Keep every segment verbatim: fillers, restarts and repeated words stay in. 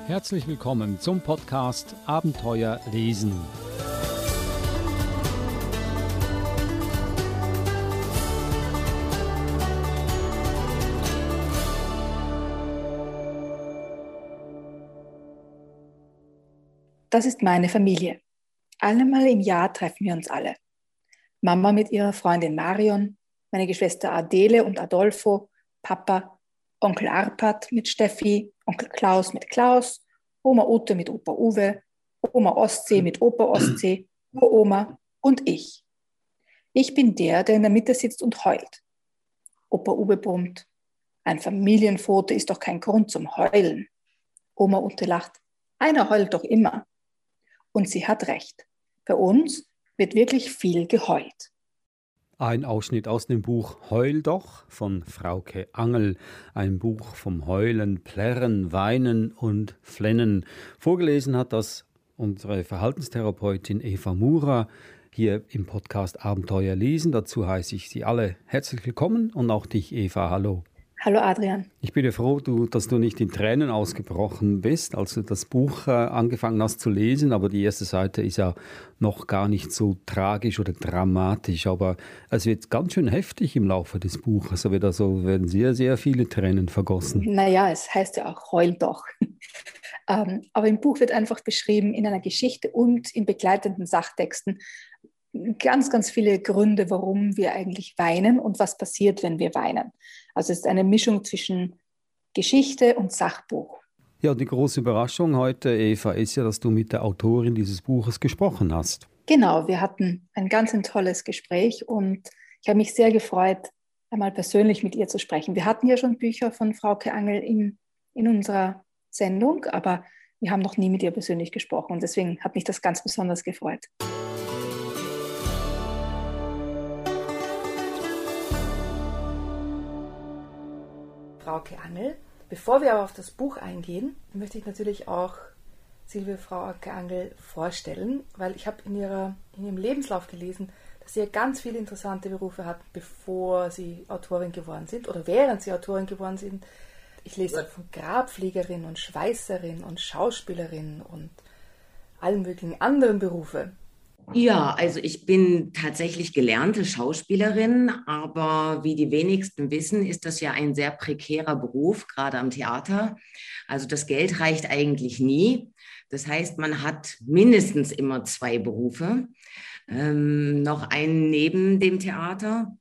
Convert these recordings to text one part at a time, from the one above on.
Herzlich willkommen zum Podcast Abenteuer lesen. Das ist meine Familie. Einmal im Jahr treffen wir uns alle. Mama mit ihrer Freundin Marion, meine Geschwister Adele und Adolfo, Papa, Onkel Arpad mit Steffi, Onkel Klaus mit Klaus, Oma Ute mit Opa Uwe, Oma Ostsee mit Opa Ostsee, Uroma und ich. Ich bin der, der in der Mitte sitzt und heult. Opa Uwe brummt: Ein Familienfoto ist doch kein Grund zum Heulen. Oma Ute lacht: Einer heult doch immer. Und sie hat recht. Bei uns wird wirklich viel geheult. Ein Ausschnitt aus dem Buch Heul doch von Frauke Angel. Ein Buch vom Heulen, Plärren, Weinen und Flennen. Vorgelesen hat das unsere Verhaltenstherapeutin Eva Mura hier im Podcast Abenteuer lesen. Dazu heiße ich Sie alle herzlich willkommen und auch dich, Eva. Hallo. Hallo Adrian. Ich bin ja froh, du, dass du nicht in Tränen ausgebrochen bist, als du das Buch äh, angefangen hast zu lesen. Aber die erste Seite ist ja noch gar nicht so tragisch oder dramatisch. Aber es wird ganz schön heftig im Laufe des Buches. Also wird also, werden sehr, sehr viele Tränen vergossen. Naja, es heißt ja auch Heul doch. ähm, aber im Buch wird einfach beschrieben, in einer Geschichte und in begleitenden Sachtexten, ganz, ganz viele Gründe, warum wir eigentlich weinen und was passiert, wenn wir weinen. Also es ist eine Mischung zwischen Geschichte und Sachbuch. Ja, die große Überraschung heute, Eva, ist ja, dass du mit der Autorin dieses Buches gesprochen hast. Genau, wir hatten ein ganz ein tolles Gespräch und ich habe mich sehr gefreut, einmal persönlich mit ihr zu sprechen. Wir hatten ja schon Bücher von Frauke Angel in, in unserer Sendung, aber wir haben noch nie mit ihr persönlich gesprochen und deswegen hat mich das ganz besonders gefreut. Frauke Angel. Bevor wir aber auf das Buch eingehen, möchte ich natürlich auch Silvia Frauke Angel vorstellen, weil ich habe in, ihrer, in ihrem Lebenslauf gelesen, dass sie ganz viele interessante Berufe hatten, bevor sie Autorin geworden sind oder während sie Autorin geworden sind. Ich lese von Grabpflegerin und Schweißerin und Schauspielerin und allen möglichen anderen Berufe. Ja, also ich bin tatsächlich gelernte Schauspielerin, aber wie die wenigsten wissen, ist das ja ein sehr prekärer Beruf, gerade am Theater. Also das Geld reicht eigentlich nie. Das heißt, man hat mindestens immer zwei Berufe, ähm, noch einen neben dem Theater.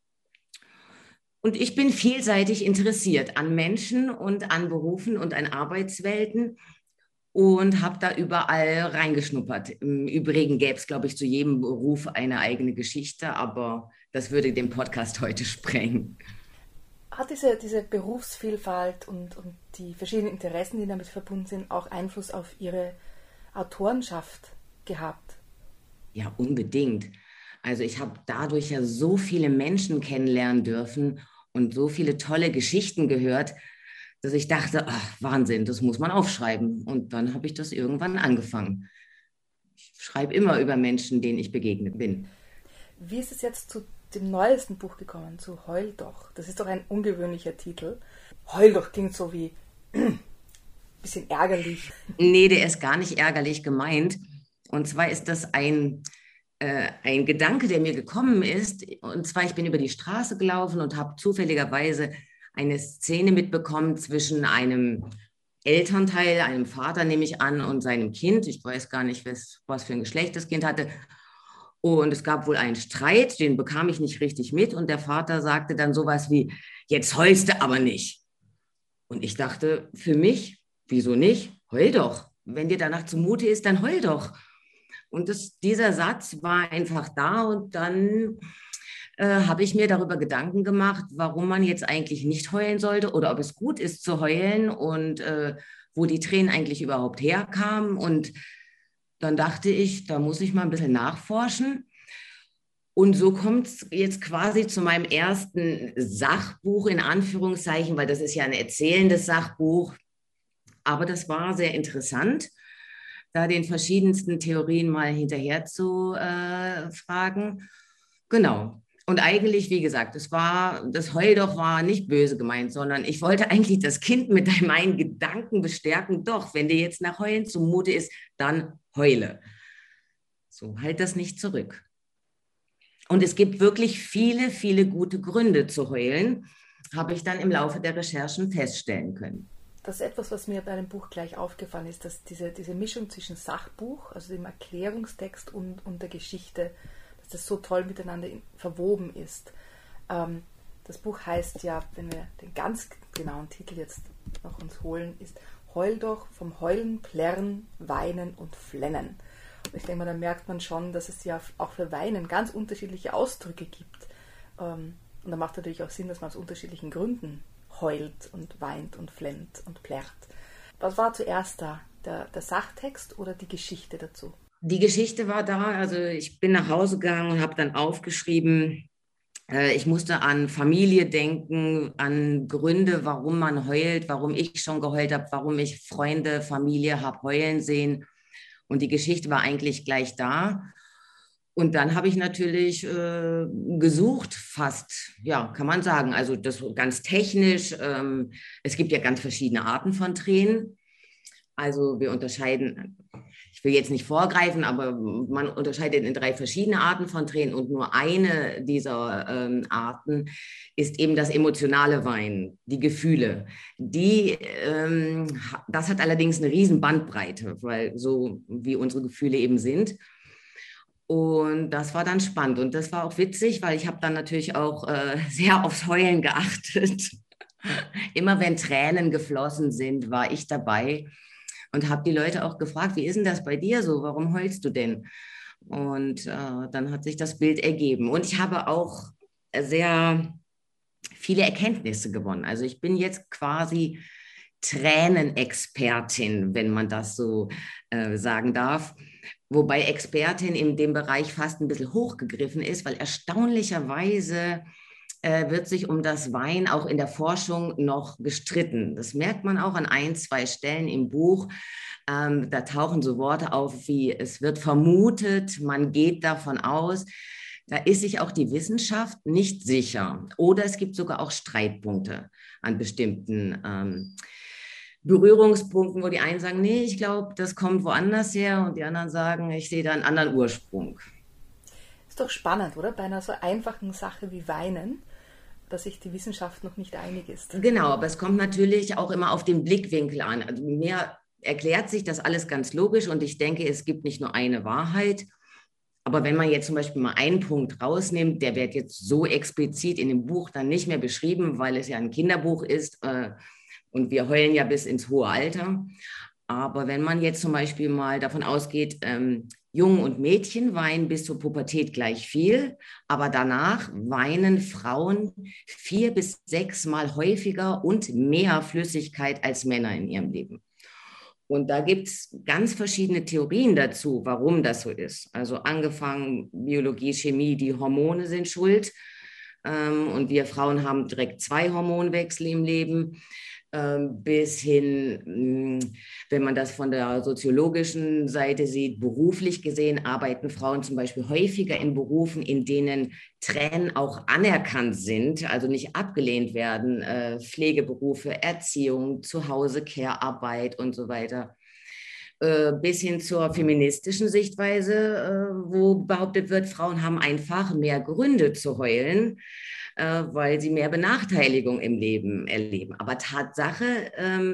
Und ich bin vielseitig interessiert an Menschen und an Berufen und an Arbeitswelten. Und habe da überall reingeschnuppert. Im Übrigen gäbe es, glaube ich, zu jedem Beruf eine eigene Geschichte, aber das würde den Podcast heute sprengen. Hat diese, diese Berufsvielfalt und, und die verschiedenen Interessen, die damit verbunden sind, auch Einfluss auf Ihre Autorenschaft gehabt? Ja, unbedingt. Also ich habe dadurch ja so viele Menschen kennenlernen dürfen und so viele tolle Geschichten gehört, dass ich dachte, ach, Wahnsinn, das muss man aufschreiben. Und dann habe ich das irgendwann angefangen. Ich schreibe immer über Menschen, denen ich begegnet bin. Wie ist es jetzt zu dem neuesten Buch gekommen, zu Heul doch? Das ist doch ein ungewöhnlicher Titel. Heul doch klingt so wie ein bisschen ärgerlich. Nee, der ist gar nicht ärgerlich gemeint. Und zwar ist das ein, äh, ein Gedanke, der mir gekommen ist. Und zwar, ich bin über die Straße gelaufen und habe zufälligerweise eine Szene mitbekommen zwischen einem Elternteil, einem Vater nehme ich an, und seinem Kind. Ich weiß gar nicht, was, was für ein Geschlecht das Kind hatte. Und es gab wohl einen Streit, den bekam ich nicht richtig mit. Und der Vater sagte dann sowas wie, jetzt heulst du aber nicht. Und ich dachte, für mich, wieso nicht? Heul doch. Wenn dir danach zumute ist, dann heul doch. Und das, dieser Satz war einfach da und dann Äh, habe ich mir darüber Gedanken gemacht, warum man jetzt eigentlich nicht heulen sollte oder ob es gut ist zu heulen und äh, wo die Tränen eigentlich überhaupt herkamen. Und dann dachte ich, da muss ich mal ein bisschen nachforschen. Und so kommt es jetzt quasi zu meinem ersten Sachbuch in Anführungszeichen, weil das ist ja ein erzählendes Sachbuch. Aber das war sehr interessant, da den verschiedensten Theorien mal hinterher zu äh, fragen. Genau. Und eigentlich, wie gesagt, das war, das Heul doch war nicht böse gemeint, sondern ich wollte eigentlich das Kind mit meinen Gedanken bestärken. Doch, wenn dir jetzt nach Heulen zumute ist, dann heule. So, halt das nicht zurück. Und es gibt wirklich viele, viele gute Gründe zu heulen, habe ich dann im Laufe der Recherchen feststellen können. Das ist etwas, was mir bei dem Buch gleich aufgefallen ist, dass diese, diese Mischung zwischen Sachbuch, also dem Erklärungstext und, und der Geschichte, dass das so toll miteinander in, verwoben ist. Ähm, das Buch heißt ja, wenn wir den ganz genauen Titel jetzt noch uns holen, ist Heul doch vom Heulen, Plärren, Weinen und Flennen. Und ich denke mal, da merkt man schon, dass es ja auch für Weinen ganz unterschiedliche Ausdrücke gibt. Ähm, und da macht natürlich auch Sinn, dass man aus unterschiedlichen Gründen heult und weint und flennt und plärrt. Was war zuerst da? Der, der Sachtext oder die Geschichte dazu? Die Geschichte war da, also ich bin nach Hause gegangen und habe dann aufgeschrieben, äh, ich musste an Familie denken, an Gründe, warum man heult, warum ich schon geheult habe, warum ich Freunde, Familie habe heulen sehen. Und die Geschichte war eigentlich gleich da. Und dann habe ich natürlich äh, gesucht, fast, ja, kann man sagen, also das ganz technisch. Ähm, es gibt ja ganz verschiedene Arten von Tränen. Also wir unterscheiden, ich will jetzt nicht vorgreifen, aber man unterscheidet in drei verschiedene Arten von Tränen und nur eine dieser ähm, Arten ist eben das emotionale Weinen, die Gefühle. Die, ähm, das hat allerdings eine riesen Bandbreite, weil so wie unsere Gefühle eben sind. Und das war dann spannend und das war auch witzig, weil ich habe dann natürlich auch äh, sehr aufs Heulen geachtet. Immer wenn Tränen geflossen sind, war ich dabei und habe die Leute auch gefragt, wie ist denn das bei dir so? Warum heulst du denn? Und äh, dann hat sich das Bild ergeben. Und ich habe auch sehr viele Erkenntnisse gewonnen. Also ich bin jetzt quasi Tränenexpertin, wenn man das so äh, sagen darf. Wobei Expertin in dem Bereich fast ein bisschen hochgegriffen ist, weil erstaunlicherweise äh, wird sich um das Weinen auch in der Forschung noch gestritten. Das merkt man auch an ein, zwei Stellen im Buch. Ähm, da tauchen so Worte auf wie, es wird vermutet, man geht davon aus. Da ist sich auch die Wissenschaft nicht sicher. Oder es gibt sogar auch Streitpunkte an bestimmten ähm, Berührungspunkten, wo die einen sagen, nee, ich glaube, das kommt woanders her und die anderen sagen, ich sehe da einen anderen Ursprung. Ist doch spannend, oder? Bei einer so einfachen Sache wie Weinen, dass sich die Wissenschaft noch nicht einig ist. Genau, aber es kommt natürlich auch immer auf den Blickwinkel an. Also mir erklärt sich das alles ganz logisch und ich denke, es gibt nicht nur eine Wahrheit. Aber wenn man jetzt zum Beispiel mal einen Punkt rausnimmt, der wird jetzt so explizit in dem Buch dann nicht mehr beschrieben, weil es ja ein Kinderbuch ist, äh, und wir heulen ja bis ins hohe Alter. Aber wenn man jetzt zum Beispiel mal davon ausgeht, ähm, Jungen und Mädchen weinen bis zur Pubertät gleich viel, aber danach weinen Frauen vier bis sechs Mal häufiger und mehr Flüssigkeit als Männer in ihrem Leben. Und da gibt es ganz verschiedene Theorien dazu, warum das so ist. Also angefangen Biologie, Chemie, die Hormone sind schuld. Ähm, und wir Frauen haben direkt zwei Hormonwechsel im Leben. Bis hin, wenn man das von der soziologischen Seite sieht, beruflich gesehen arbeiten Frauen zum Beispiel häufiger in Berufen, in denen Tränen auch anerkannt sind, also nicht abgelehnt werden, Pflegeberufe, Erziehung, Zuhause, Care-Arbeit und so weiter. Bis hin zur feministischen Sichtweise, wo behauptet wird, Frauen haben einfach mehr Gründe zu heulen, weil sie mehr Benachteiligung im Leben erleben. Aber Tatsache,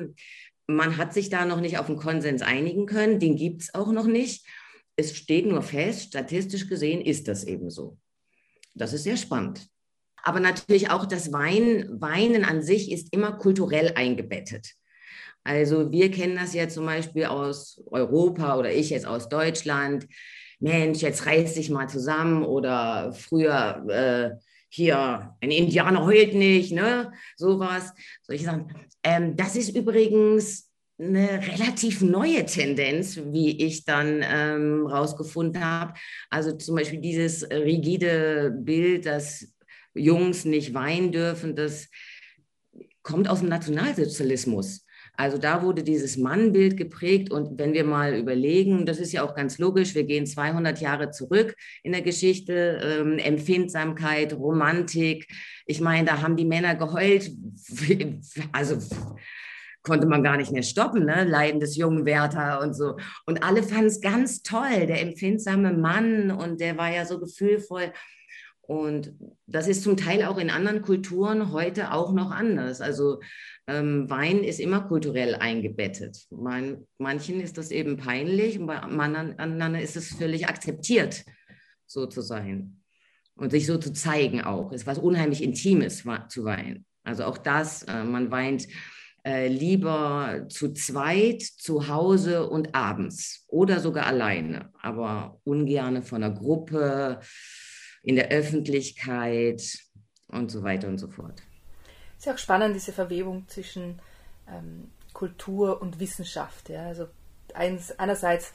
man hat sich da noch nicht auf einen Konsens einigen können, den gibt es auch noch nicht. Es steht nur fest, statistisch gesehen ist das eben so. Das ist sehr spannend. Aber natürlich auch das Weinen, Weinen an sich ist immer kulturell eingebettet. Also wir kennen das ja zum Beispiel aus Europa oder ich jetzt aus Deutschland. Mensch, jetzt reiß dich mal zusammen oder früher äh, hier, ein Indianer heult nicht, ne? Sowas. Solche Sachen. Ähm, das ist übrigens eine relativ neue Tendenz, wie ich dann ähm, rausgefunden habe. Also zum Beispiel dieses rigide Bild, dass Jungs nicht weinen dürfen, das kommt aus dem Nationalsozialismus. Also da wurde dieses Mannbild geprägt und wenn wir mal überlegen, das ist ja auch ganz logisch, wir gehen zweihundert Jahre zurück in der Geschichte, ähm, Empfindsamkeit, Romantik. Ich meine, da haben die Männer geheult, also konnte man gar nicht mehr stoppen, ne? Leiden des jungen Werther und so. Und alle fanden es ganz toll, der empfindsame Mann und der war ja so gefühlvoll. Und das ist zum Teil auch in anderen Kulturen heute auch noch anders. Also ähm, Wein ist immer kulturell eingebettet. Man, manchen ist das eben peinlich und bei anderen ist es völlig akzeptiert, so zu sein. Und sich so zu zeigen auch. Es ist was unheimlich Intimes zu weinen. Also auch das, äh, man weint äh, lieber zu zweit, zu Hause und abends oder sogar alleine, aber ungerne von einer Gruppe, in der Öffentlichkeit und so weiter und so fort. Es ist ja auch spannend, diese Verwebung zwischen ähm, Kultur und Wissenschaft. Ja? Also eins, einerseits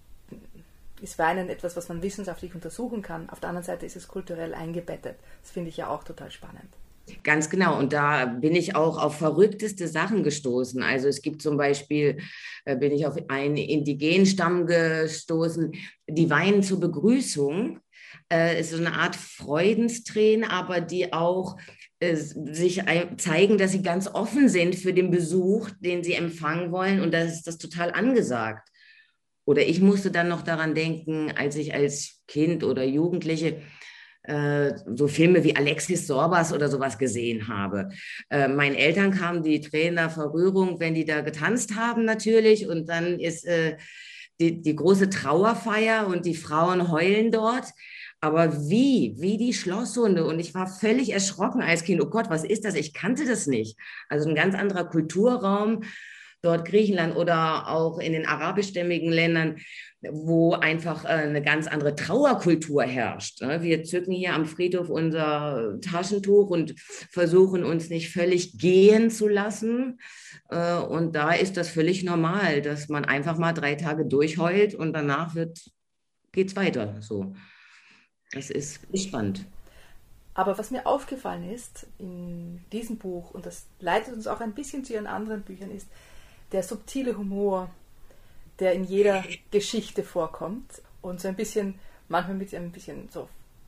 ist Weinen etwas, was man wissenschaftlich untersuchen kann, auf der anderen Seite ist es kulturell eingebettet. Das finde ich ja auch total spannend. Ganz genau. Und da bin ich auch auf verrückteste Sachen gestoßen. Also es gibt zum Beispiel, äh, bin ich auf einen indigenen Stamm gestoßen, die weinen zur Begrüßung. Es ist so eine Art Freudenstränen, aber die auch äh, sich zeigen, dass sie ganz offen sind für den Besuch, den sie empfangen wollen. Und das ist das total angesagt. Oder ich musste dann noch daran denken, als ich als Kind oder Jugendliche äh, so Filme wie Alexis Sorbas oder sowas gesehen habe. Äh, meinen Eltern kamen die Tränen der Verrührung, wenn die da getanzt haben natürlich. Und dann ist äh, die, die große Trauerfeier und die Frauen heulen dort. Aber wie, wie die Schlosshunde. Und ich war völlig erschrocken als Kind. Oh Gott, was ist das? Ich kannte das nicht. Also ein ganz anderer Kulturraum, dort Griechenland oder auch in den arabischstämmigen Ländern, wo einfach eine ganz andere Trauerkultur herrscht. Wir zücken hier am Friedhof unser Taschentuch und versuchen uns nicht völlig gehen zu lassen. Und da ist das völlig normal, dass man einfach mal drei Tage durchheult und danach geht es weiter so. Das ist spannend. Aber was mir aufgefallen ist in diesem Buch, und das leitet uns auch ein bisschen zu Ihren anderen Büchern, ist der subtile Humor, der in jeder Geschichte vorkommt und so ein bisschen, manchmal mit ein bisschen so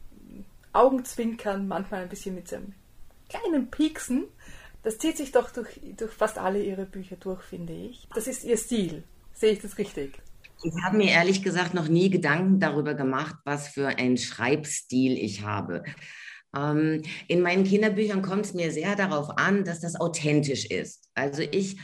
Augenzwinkern, manchmal ein bisschen mit so einem kleinen Pieksen. Das zieht sich doch durch, durch fast alle Ihre Bücher durch, finde ich. Das ist Ihr Stil. Sehe ich das richtig? Ich habe mir ehrlich gesagt noch nie Gedanken darüber gemacht, was für einen Schreibstil ich habe. Ähm, in meinen Kinderbüchern kommt es mir sehr darauf an, dass das authentisch ist. Also ich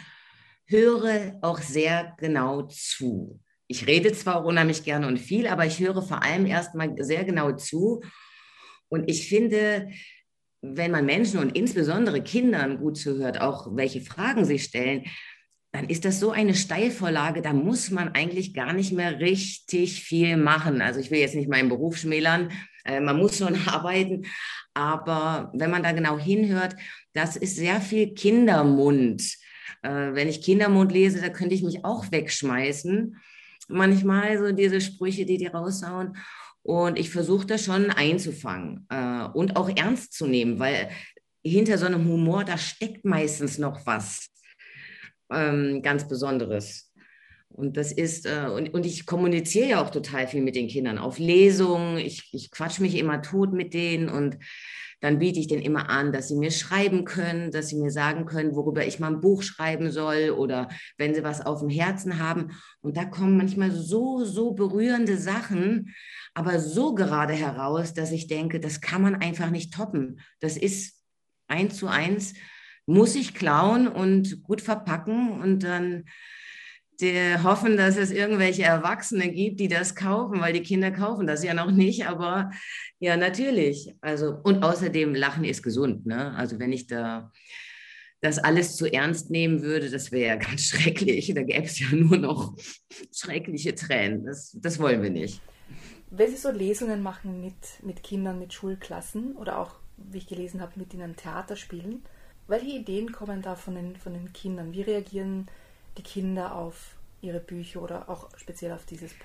höre auch sehr genau zu. Ich rede zwar auch unheimlich gerne und viel, aber ich höre vor allem erstmal sehr genau zu. Und ich finde, wenn man Menschen und insbesondere Kindern gut zuhört, auch welche Fragen sie stellen, dann ist das so eine Steilvorlage, da muss man eigentlich gar nicht mehr richtig viel machen. Also ich will jetzt nicht meinen Beruf schmälern, äh, man muss schon arbeiten, aber wenn man da genau hinhört, das ist sehr viel Kindermund. Äh, wenn ich Kindermund lese, da könnte ich mich auch wegschmeißen. Manchmal so diese Sprüche, die die raushauen. Und ich versuche das schon einzufangen äh, und auch ernst zu nehmen, weil hinter so einem Humor, da steckt meistens noch was. Ähm, ganz Besonderes. Und das ist, äh, und, und ich kommuniziere ja auch total viel mit den Kindern auf Lesungen. Ich, ich quatsch mich immer tot mit denen und dann biete ich denen immer an, dass sie mir schreiben können, dass sie mir sagen können, worüber ich mal ein Buch schreiben soll oder wenn sie was auf dem Herzen haben. Und da kommen manchmal so, so berührende Sachen, aber so gerade heraus, dass ich denke, das kann man einfach nicht toppen. Das ist eins zu eins, muss ich klauen und gut verpacken und dann die hoffen, dass es irgendwelche Erwachsene gibt, die das kaufen, weil die Kinder kaufen das ja noch nicht, aber ja, natürlich. Also, und außerdem, Lachen ist gesund, ne? Also wenn ich da das alles zu ernst nehmen würde, das wäre ja ganz schrecklich. Da gäbe es ja nur noch schreckliche Tränen. Das, das wollen wir nicht. Wenn Sie so Lesungen machen mit, mit Kindern, mit Schulklassen oder auch, wie ich gelesen habe, mit ihnen Theater spielen, welche Ideen kommen da von den, von den Kindern? Wie reagieren die Kinder auf Ihre Bücher oder auch speziell auf dieses Buch?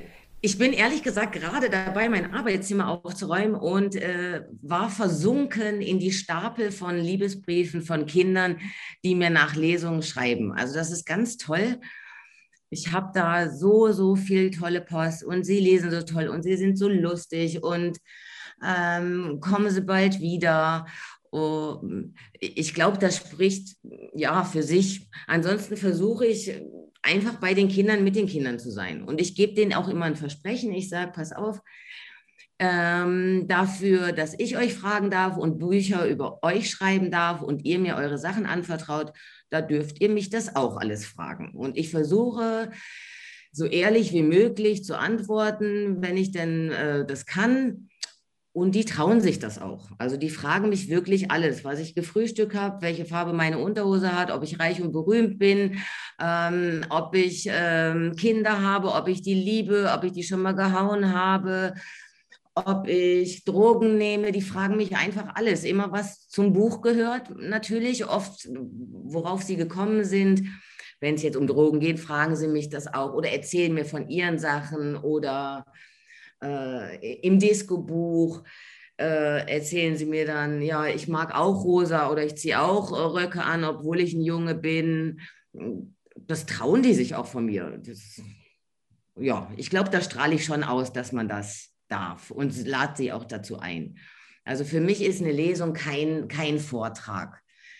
Ich bin ehrlich gesagt gerade dabei, mein Arbeitszimmer aufzuräumen und äh, war versunken in die Stapel von Liebesbriefen von Kindern, die mir nach Lesungen schreiben. Also das ist ganz toll. Ich habe da so, so viel tolle Post und sie lesen so toll und sie sind so lustig und ähm, kommen sie bald wieder. Oh, ich glaube, das spricht ja für sich. Ansonsten versuche ich einfach bei den Kindern mit den Kindern zu sein. Und ich gebe denen auch immer ein Versprechen. Ich sage, pass auf, ähm, dafür, dass ich euch fragen darf und Bücher über euch schreiben darf und ihr mir eure Sachen anvertraut, da dürft ihr mich das auch alles fragen. Und ich versuche, so ehrlich wie möglich zu antworten, wenn ich denn äh, das kann. Und die trauen sich das auch. Also die fragen mich wirklich alles, was ich gefrühstückt habe, welche Farbe meine Unterhose hat, ob ich reich und berühmt bin, ähm, ob ich ähm, Kinder habe, ob ich die liebe, ob ich die schon mal gehauen habe, ob ich Drogen nehme. Die fragen mich einfach alles. Immer was zum Buch gehört natürlich, oft worauf sie gekommen sind. Wenn es jetzt um Drogen geht, fragen sie mich das auch oder erzählen mir von ihren Sachen oder Äh, im Disco-Buch äh, erzählen sie mir dann, ja, ich mag auch rosa oder ich ziehe auch äh, Röcke an, obwohl ich ein Junge bin. Das trauen die sich auch von mir. Das, ja, ich glaube, da strahle ich schon aus, dass man das darf und lade sie auch dazu ein. Also für mich ist eine Lesung kein, kein Vortrag.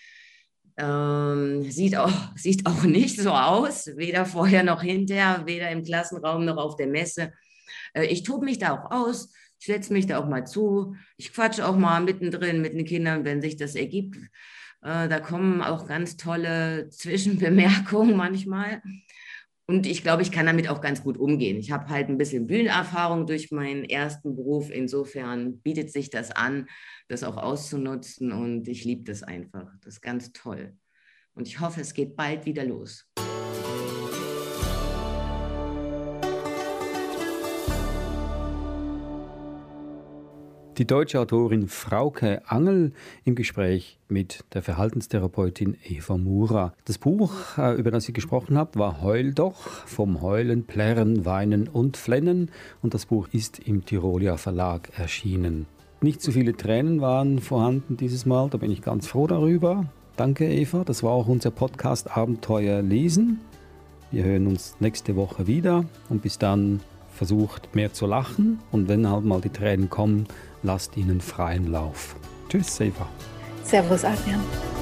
Ähm, sieht auch, sieht auch nicht so aus, weder vorher noch hinterher, weder im Klassenraum noch auf der Messe. Ich tobe mich da auch aus, ich setze mich da auch mal zu, ich quatsche auch mal mittendrin mit den Kindern, wenn sich das ergibt. Da kommen auch ganz tolle Zwischenbemerkungen manchmal. Und ich glaube, ich kann damit auch ganz gut umgehen. Ich habe halt ein bisschen Bühnenerfahrung durch meinen ersten Beruf. Insofern bietet sich das an, das auch auszunutzen. Und ich liebe das einfach. Das ist ganz toll. Und ich hoffe, es geht bald wieder los. Die deutsche Autorin Frauke Angel im Gespräch mit der Verhaltenstherapeutin Eva Mura. Das Buch, über das sie gesprochen hat, war Heul doch, vom Heulen, Plärren, Weinen und Flennen. Und das Buch ist im Tyrolia Verlag erschienen. Nicht zu viele Tränen waren vorhanden dieses Mal, da bin ich ganz froh darüber. Danke Eva, das war auch unser Podcast Abenteuer lesen. Wir hören uns nächste Woche wieder und bis dann versucht mehr zu lachen und wenn halt mal die Tränen kommen, lasst ihnen freien Lauf. Tschüss, Eva. Servus, Adrian.